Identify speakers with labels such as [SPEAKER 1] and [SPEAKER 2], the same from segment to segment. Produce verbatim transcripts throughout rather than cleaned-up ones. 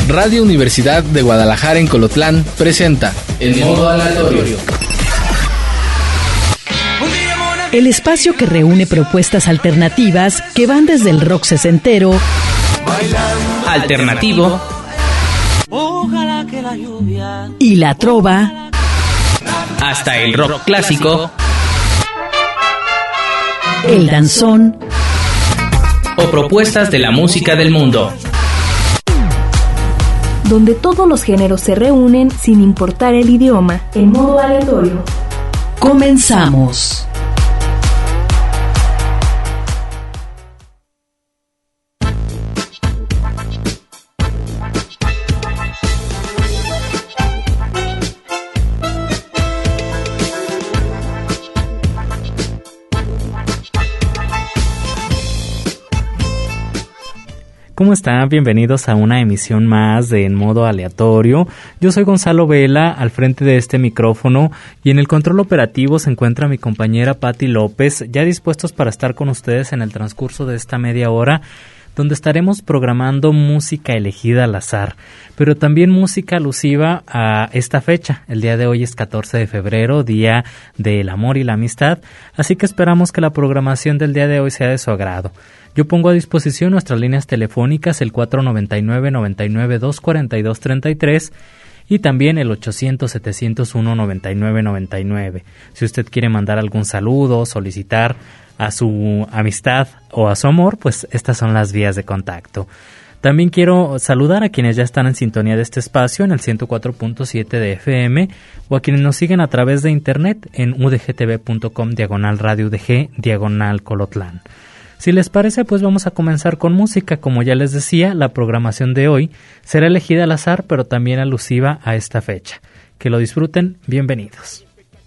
[SPEAKER 1] Radio Universidad de Guadalajara en Colotlán presenta El Modo Aleatorio.
[SPEAKER 2] El espacio que reúne propuestas alternativas que van desde el rock sesentero,
[SPEAKER 3] alternativo
[SPEAKER 2] y la trova,
[SPEAKER 3] hasta el rock clásico,
[SPEAKER 2] el danzón
[SPEAKER 3] o propuestas de la música del mundo,
[SPEAKER 4] donde todos los géneros se reúnen sin importar el idioma. El Modo Aleatorio.
[SPEAKER 2] Comenzamos.
[SPEAKER 5] ¿Cómo están? Bienvenidos a una emisión más de En Modo Aleatorio. Yo soy Gonzalo Vela, al frente de este micrófono, y en el control operativo se encuentra mi compañera Patti López, ya dispuestos para estar con ustedes en el transcurso de esta media hora, donde estaremos programando música elegida al azar, pero también música alusiva a esta fecha. El día de hoy es catorce de febrero, Día del Amor y la Amistad, así que esperamos que la programación del día de hoy sea de su agrado. Yo pongo a disposición nuestras líneas telefónicas, el cuatro nueve nueve, nueve nueve dos, cuatro dos tres tres y también el ochocientos, setecientos uno, noventa y nueve noventa y nueve. Si usted quiere mandar algún saludo, solicitar a su amistad o a su amor, pues estas son las vías de contacto. También quiero saludar a quienes ya están en sintonía de este espacio en el ciento cuatro punto siete de F M o a quienes nos siguen a través de internet en udgtv.com diagonal radio udg diagonal Colotlán. Si les parece, pues vamos a comenzar con música. Como ya les decía, la programación de hoy será elegida al azar, pero también alusiva a esta fecha. Que lo disfruten, bienvenidos.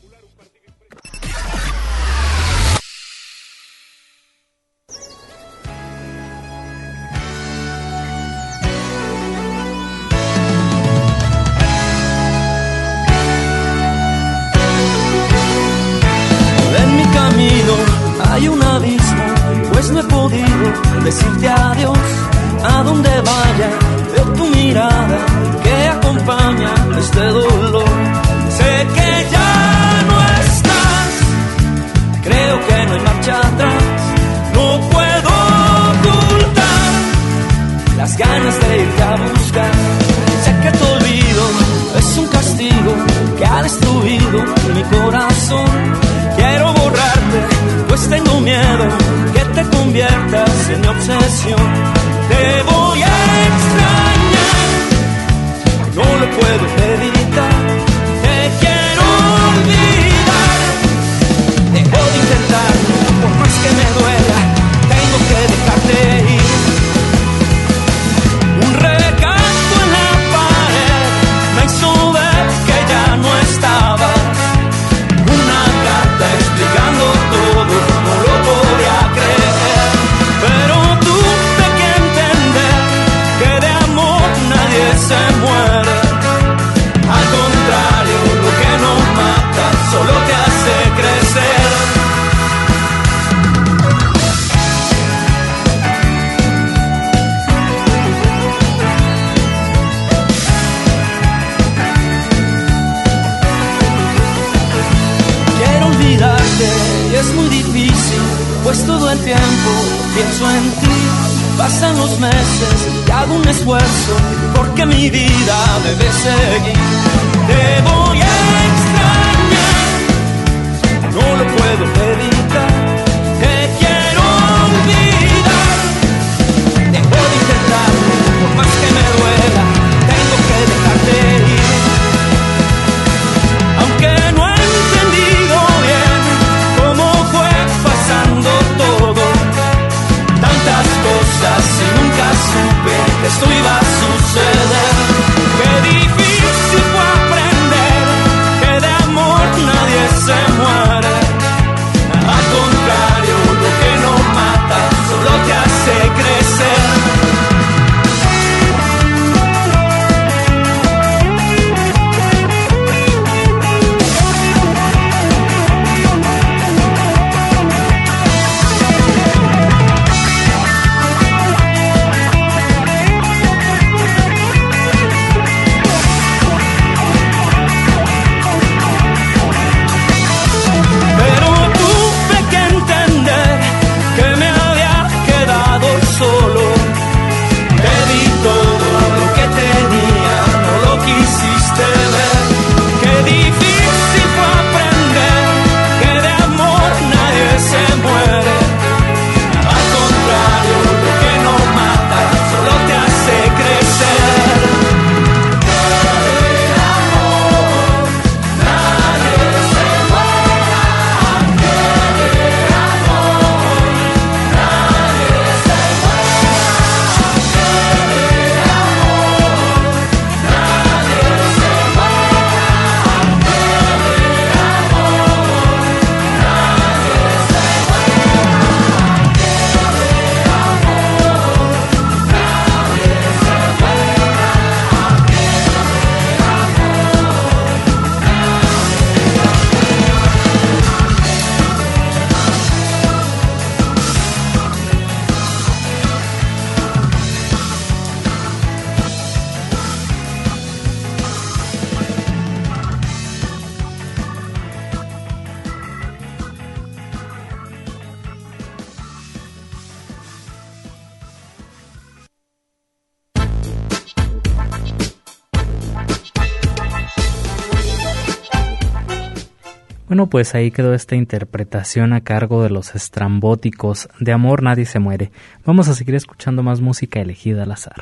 [SPEAKER 6] En mi camino hay un abismo, pues no he podido decirte adiós. A donde vaya, veo tu mirada que acompaña este dolor. Sé que ya no estás, creo que no hay marcha atrás. No puedo ocultar las ganas de irte a buscar. Sé que tu olvido es un castigo que ha destruido mi corazón. Quiero borrarte, pues tengo miedo que te conviertas en mi obsesión. Te voy a extrañar, no lo puedo evitar. Te quiero olvidar, dejo de intentarlo, por más que me duela, tengo que dejarte ir. Un recanto en la pared me hizo ver que ya no estabas. Una carta explicando todo, no lo podía creer. Pero tú te que entender que de amor nadie se muere. Al contrario, lo que no mata solo te hace crecer. Quiero olvidarte y es muy difícil, pues todo el tiempo pienso en ti. Pasan los meses y hago un esfuerzo porque mi vida debe seguir. Te voy a extrañar, no lo puedo evitar. Te quiero olvidar, dejo de intentarlo, por más que me duela, tengo que dejarte ir. Aunque no he entendido bien cómo fue pasando todo, tantas cosas y nunca supe que esto iba a suceder. Qué difícil fue aprender que de amor nadie se muere.
[SPEAKER 5] Bueno, pues ahí quedó esta interpretación a cargo de los Estrambóticos. De amor nadie se muere. Vamos a seguir escuchando más música elegida al azar.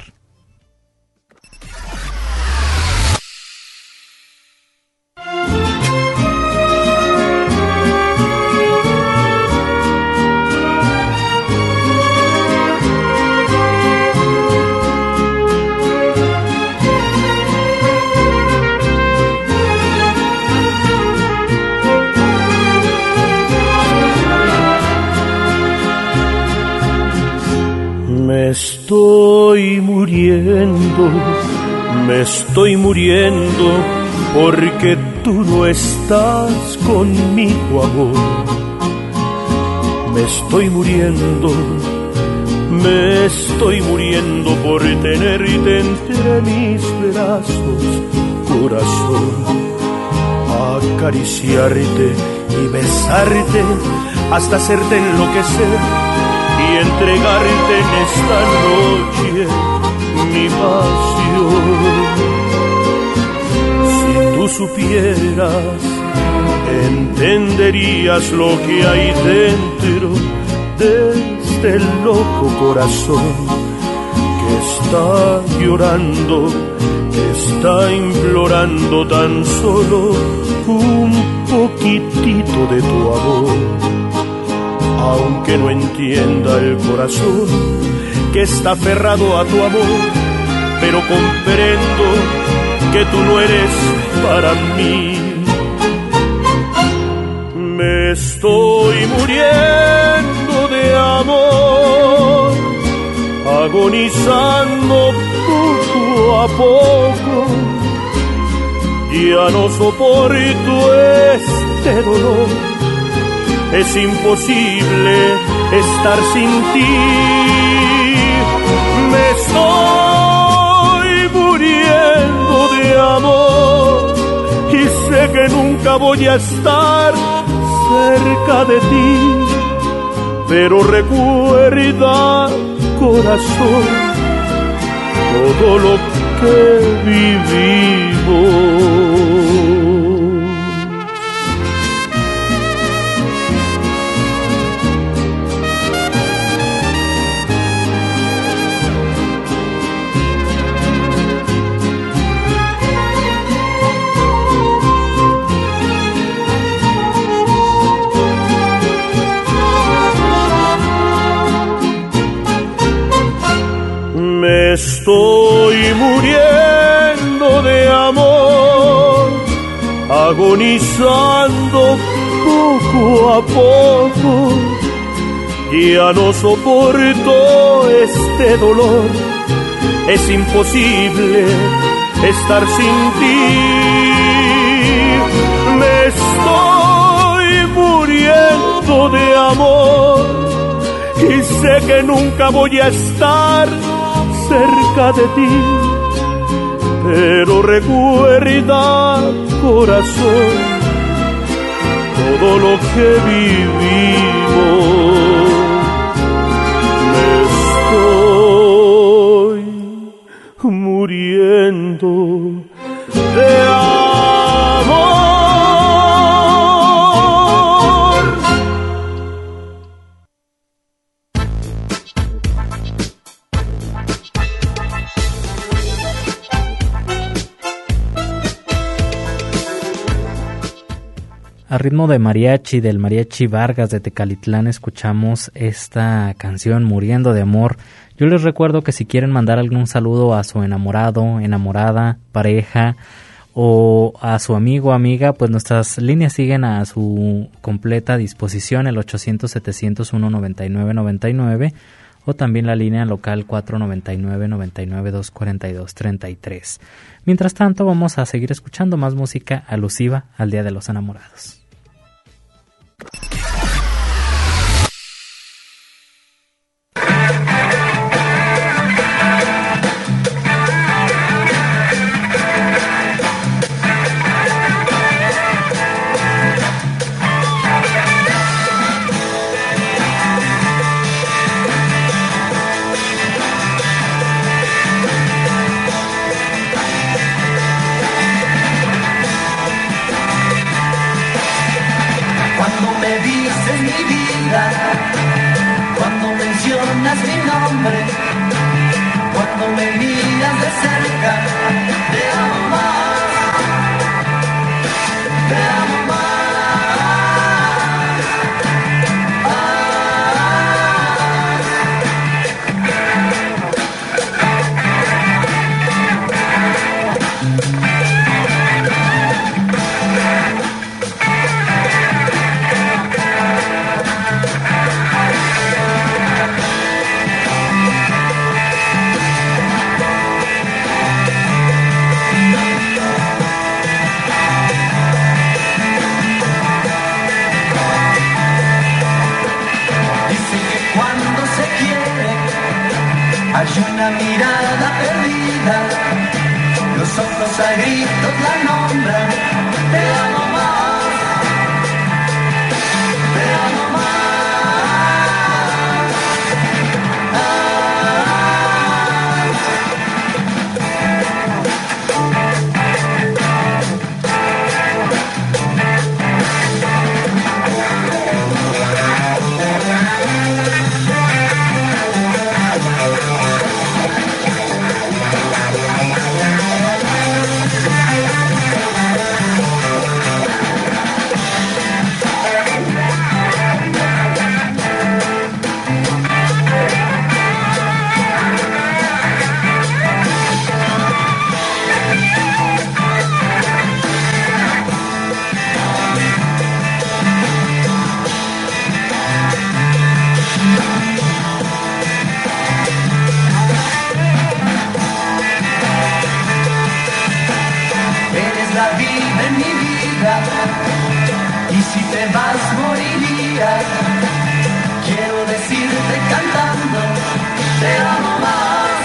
[SPEAKER 7] Me estoy muriendo, me estoy muriendo, porque tú no estás conmigo, amor. Me estoy muriendo, me estoy muriendo por tenerte entre mis brazos, corazón. Acariciarte y besarte hasta hacerte enloquecer y entregarte en esta noche mi pasión. Si tú supieras, entenderías lo que hay dentro de este loco corazón que está llorando, que está implorando tan solo un poquitito de tu amor. Aunque no entienda el corazón que está aferrado a tu amor, pero comprendo que tú no eres para mí. Me estoy muriendo de amor, agonizando poco a poco. Ya no soporto este dolor. Es imposible estar sin ti. Me estoy muriendo de amor y sé que nunca voy a estar cerca de ti. Pero recuerda, corazón, todo lo que vivimos. Me estoy muriendo de amor, agonizando poco a poco. Ya no soporto este dolor. Es imposible estar sin ti. Me estoy muriendo de amor y sé que nunca voy a estar cerca de ti, pero recuerda, corazón, todo lo que vivimos. Me estoy muriendo de amor.
[SPEAKER 5] A ritmo de mariachi, del Mariachi Vargas de Tecalitlán, escuchamos esta canción Muriendo de Amor. Yo les recuerdo que si quieren mandar algún saludo a su enamorado, enamorada, pareja o a su amigo o amiga, pues nuestras líneas siguen a su completa disposición, el ochocientos, setecientos uno, noventa y nueve noventa y nueve, o también la línea local cuatro noventa y nueve, noventa y nueve, doscientos cuarenta y dos, treinta y tres. Mientras tanto, vamos a seguir escuchando más música alusiva al Día de los Enamorados.
[SPEAKER 6] perdida, los ojos a gritos la nombran, te amo más, te amo más. Y si te vas moriría, quiero decirte cantando, te amo más,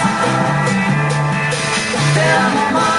[SPEAKER 6] te amo más.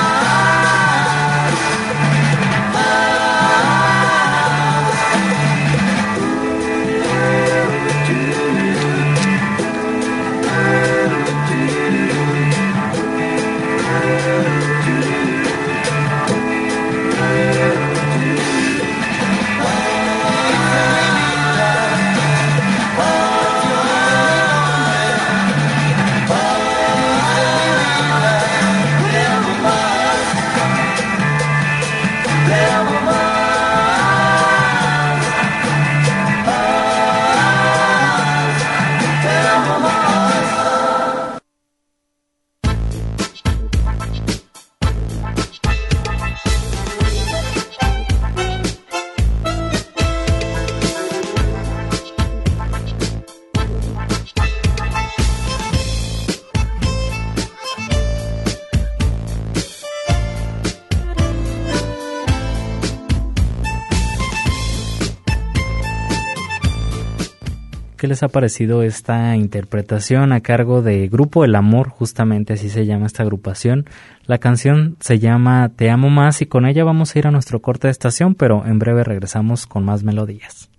[SPEAKER 5] ¿Qué les ha parecido esta interpretación a cargo de Grupo El Amor? Justamente así se llama esta agrupación. La canción se llama Te Amo Más y con ella vamos a ir a nuestro corte de estación, pero en breve regresamos con más melodías.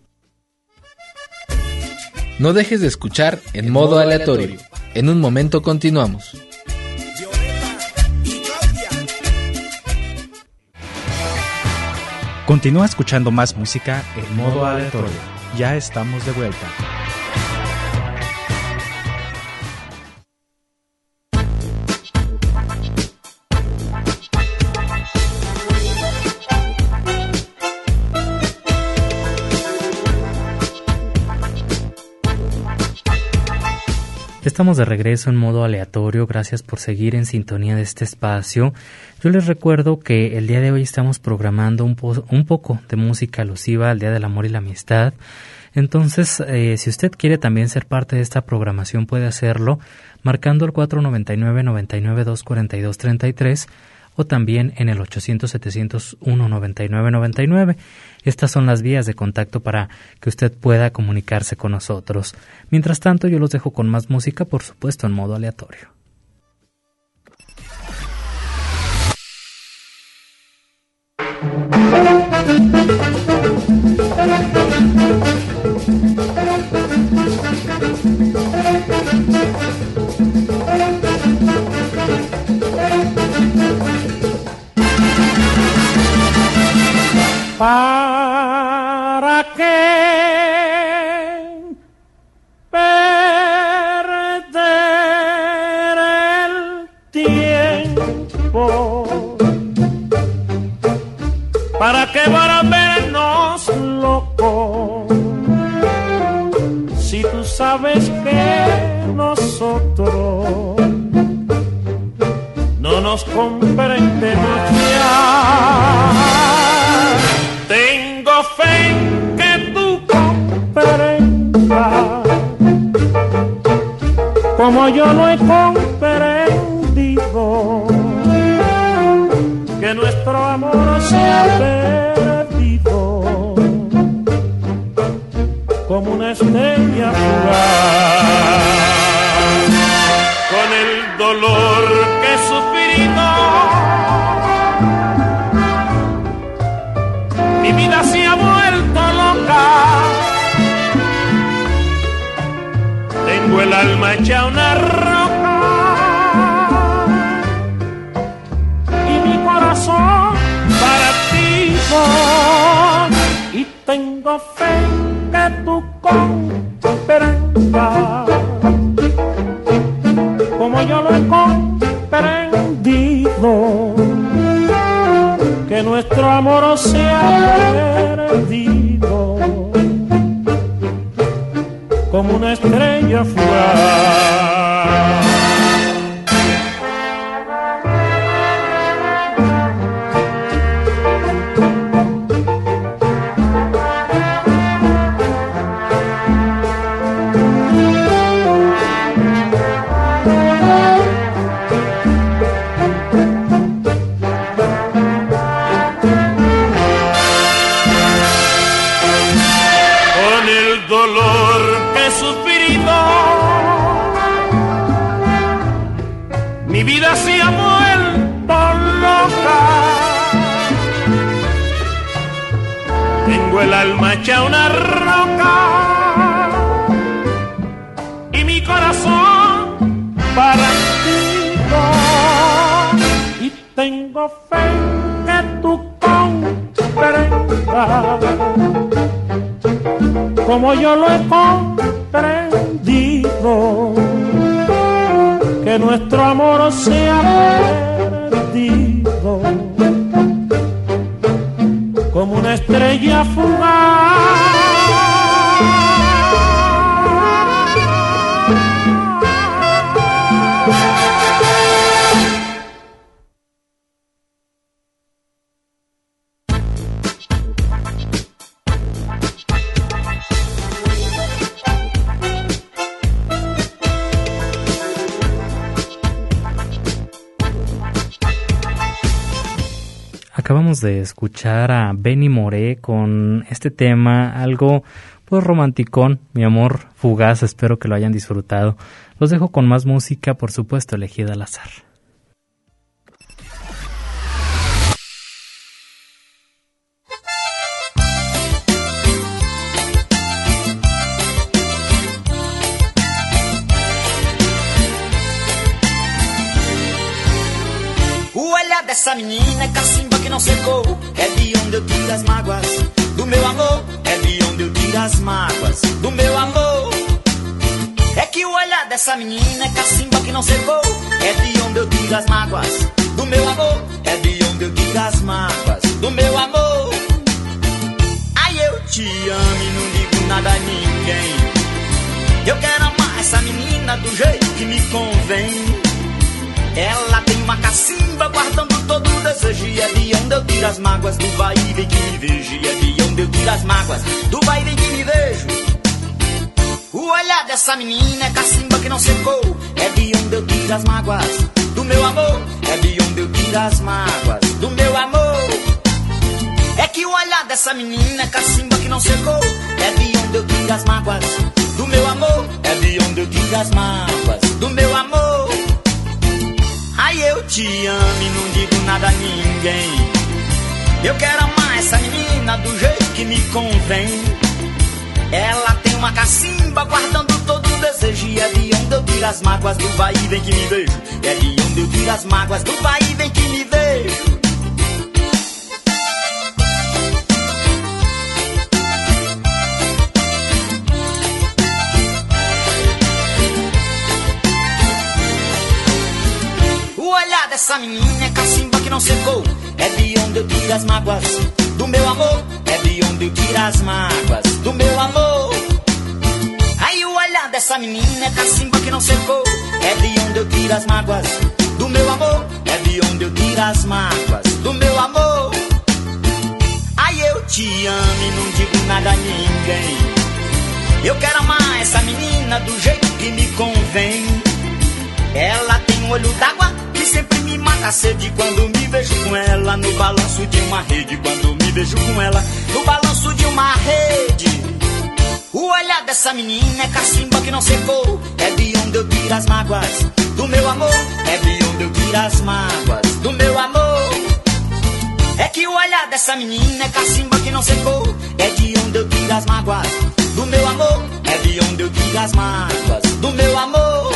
[SPEAKER 1] No dejes de escuchar En Modo Aleatorio. En un momento continuamos.
[SPEAKER 8] Continúa escuchando más música en Modo Aleatorio. Ya estamos de vuelta.
[SPEAKER 5] Estamos de regreso en Modo Aleatorio, gracias por seguir en sintonía de este espacio. Yo les recuerdo que el día de hoy estamos programando un, po- un poco de música alusiva al Día del Amor y la Amistad. Entonces, eh, si usted quiere también ser parte de esta programación, puede hacerlo marcando el cuatro noventa y nueve, noventa y nueve, doscientos cuarenta y dos, treinta y tres o también en el ochocientos, setecientos uno, noventa y nueve, noventa y nueve. Estas son las vías de contacto para que usted pueda comunicarse con nosotros. Mientras tanto, yo los dejo con más música, por supuesto, en modo aleatorio.
[SPEAKER 7] ¿Para qué perder el tiempo? ¿Para qué volvernos locos? Si tú sabes que nosotros no nos comprendemos ya. Tengo fe en que tú comprendas, como yo no he comprendido, que nuestro amor se ha perdido como una estrella fugaz. Con el el dolor que he sufrido, mi vida se ha vuelto loca. Tengo el alma hecha una roca y mi corazón partido, y tengo fe que tú comprendas como yo lo he comprendido, que nuestro amor se ha perdido como una estrella fugaz. Mi vida se ha vuelto loca, tengo el alma hecha una roca y mi corazón partido, y tengo fe que tú comprendas como yo lo he comprendido, que nuestro amor se ha perdido como una estrella fugaz.
[SPEAKER 5] Acabamos de escuchar a Benny Moré con este tema, algo pues romanticón, mi amor fugaz, espero que lo hayan disfrutado. Los dejo con más música, por supuesto, elegida al azar.
[SPEAKER 9] Essa menina é cacimba que não secou, é de onde eu tiro as mágoas do meu amor, é de onde eu tiro as mágoas do meu amor. É que o olhar dessa menina é cacimba que não secou, é de onde eu tiro as mágoas do meu amor, é de onde eu tiro as mágoas do meu amor. Ai, eu te amo e não digo nada a ninguém, eu quero amar essa menina do jeito que me convém. Ela tem uma cacimba guardando todo o desejo, e é de onde eu tiro as mágoas do vai e vem que me vejo, e é de onde eu tiro as mágoas do vai e vem que me vejo. O olhar dessa menina é cacimba que não secou, é de onde eu tiro as mágoas do meu amor, é de onde eu tiro as mágoas do meu amor. É que o olhar dessa menina é cacimba que não secou, é de onde eu tiro as mágoas do meu amor, é de onde eu tiro as mágoas do meu amor. Ai, eu te amo e não digo nada a ninguém, eu quero amar essa menina do jeito que me convém. Ela tem uma cacimba guardando todo o desejo, e é de onde eu tiro as mágoas do vai e vem que me vejo, é de onde eu tiro as mágoas do vai e vem que me vejo. Essa menina é cacimba que não secou, é de onde eu tiro as mágoas do meu amor, é de onde eu tiro as mágoas do meu amor. Aí o olhar dessa menina é cacimba que não secou, é de onde eu tiro as mágoas do meu amor, é de onde eu tiro as mágoas do meu amor. Ai, eu te amo e não digo nada a ninguém, eu quero amar essa menina do jeito que me convém. Ela tem um olho d'água que sempre me mata a sede quando me vejo com ela no balanço de uma rede, quando me vejo com ela no balanço de uma rede. O olhar dessa menina é cacimba que não secou, é de onde onde eu tiro as mágoas do meu amor, é de onde eu tiro as mágoas do meu amor. É que o olhar dessa menina é cacimba que não secou, é de onde eu tiro as mágoas do meu amor, é de onde eu tiro as mágoas do meu amor.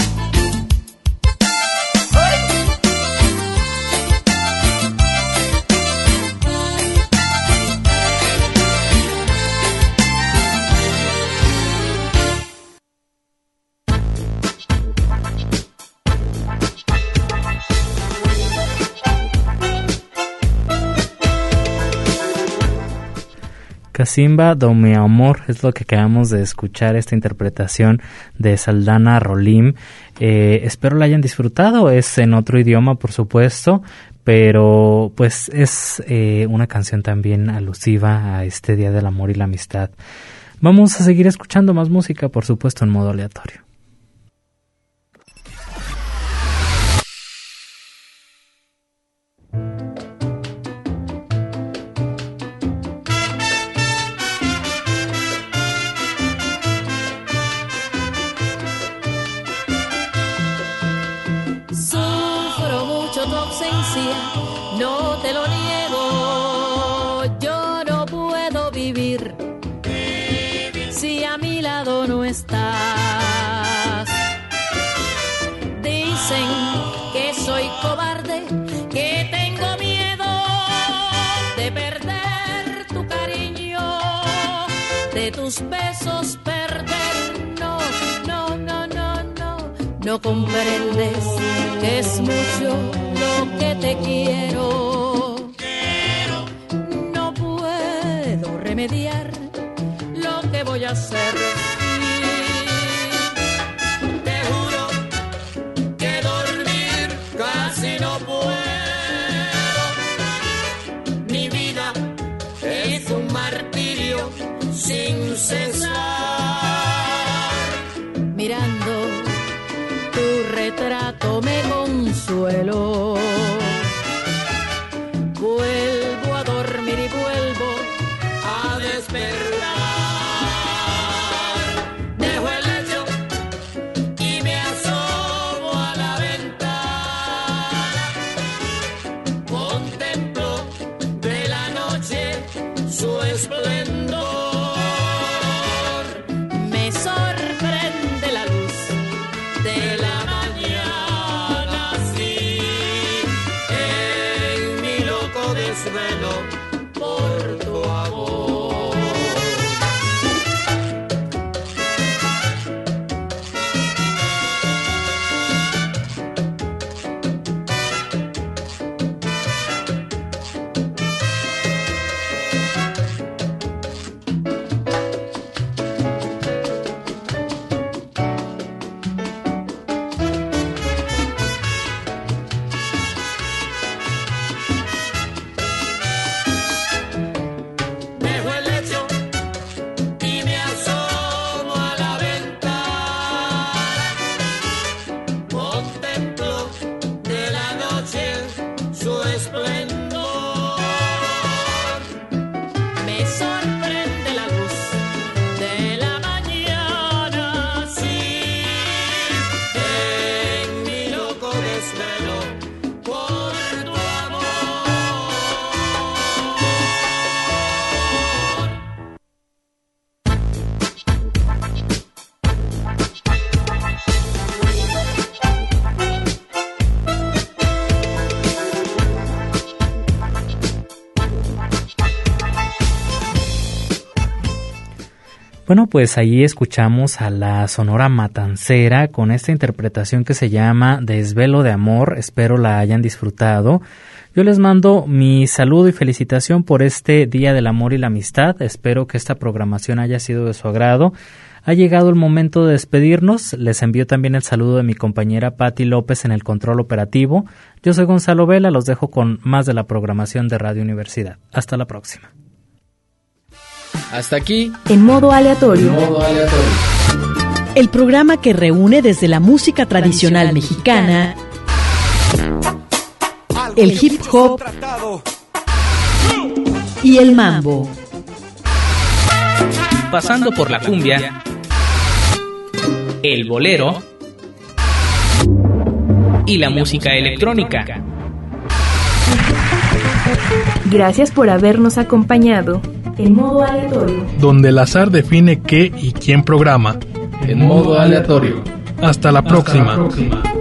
[SPEAKER 5] Cacimba do mi amor es lo que acabamos de escuchar, esta interpretación de Saldana Rolim. Eh, espero la hayan disfrutado, es en otro idioma por supuesto, pero pues es eh, una canción también alusiva a este Día del Amor y la Amistad. Vamos a seguir escuchando más música, por supuesto, en modo aleatorio.
[SPEAKER 10] No te lo niego, yo no puedo vivir si a mi lado no estás. Dicen que soy cobarde, que tengo miedo de perder tu cariño, de tus besos perder. No, no, no, no, no, no comprendes que es mucho lo que te quiero. Quiero. No puedo remediar lo que voy a hacer. Te juro que dormir casi no puedo. Mi vida es un martirio sin cesar. Mirando tu retrato me consuelo. Vuelvo a dormir y vuelvo a despertar. Dejo el lecho y me asomo a la ventana. Contemplo de la noche su esplendor. Me sorprende la luz de la desvelo por tu amor.
[SPEAKER 5] Bueno, pues ahí escuchamos a la Sonora Matancera con esta interpretación que se llama Desvelo de Amor. Espero la hayan disfrutado. Yo les mando mi saludo y felicitación por este Día del Amor y la Amistad. Espero que esta programación haya sido de su agrado. Ha llegado el momento de despedirnos. Les envío también el saludo de mi compañera Patti López en el control operativo. Yo soy Gonzalo Vela, los dejo con más de la programación de Radio Universidad. Hasta la próxima.
[SPEAKER 1] Hasta aquí,
[SPEAKER 4] en modo aleatorio.
[SPEAKER 1] En modo aleatorio.
[SPEAKER 2] El programa que reúne desde la música tradicional mexicana, el hip hop y el mambo.
[SPEAKER 3] Pasando por la cumbia, el bolero y la música electrónica.
[SPEAKER 4] Gracias por habernos acompañado. En modo aleatorio,
[SPEAKER 11] donde el azar define qué y quién programa.
[SPEAKER 1] En modo aleatorio.
[SPEAKER 11] Hasta la próxima.
[SPEAKER 1] Hasta la próxima.